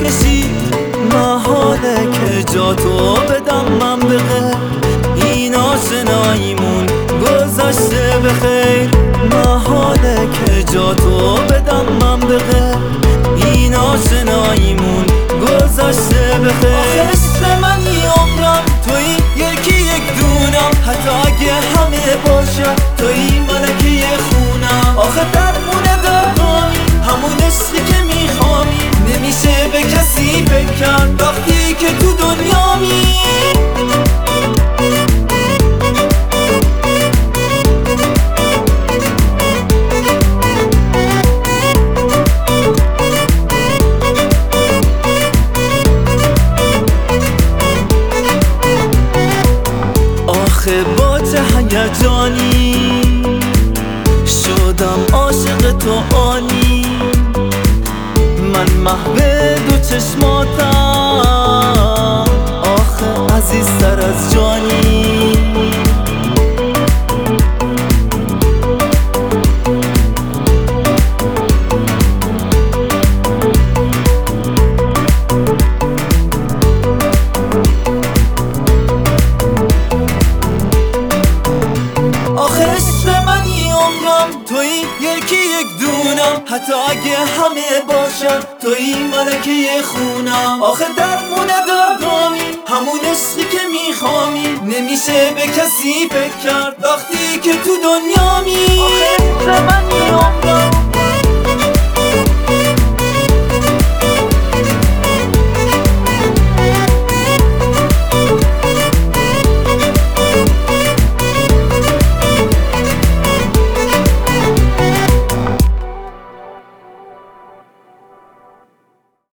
کشید محاله که جا تو بدم من به غیر این آشناییمون گذشته به خیر محاله که جا تو بدم من به غیر این آشناییمون گذشته به خیر آخه عشق منی عمرم تویی یکی یک دونم حتی اگه همه باشم تویی ملکه خونم آخه درمونه داغامی همون عشقی که میخوامی نمیشه به کسی فکر کرد وقتی که تو دنیامی آخه با چه هیجانی شدم عاشق تو آنی من محو دو چشماتم آخه عزیزتر از جانی تویی یکی یک دونم حتی اگه همه باشن تویی ملکه خونم آخه درمونه داغامی همون عشقی که میخوامی نمیشه به کسی فکر کرد وقتی که تو دنیامی آخه عشق منی عمرم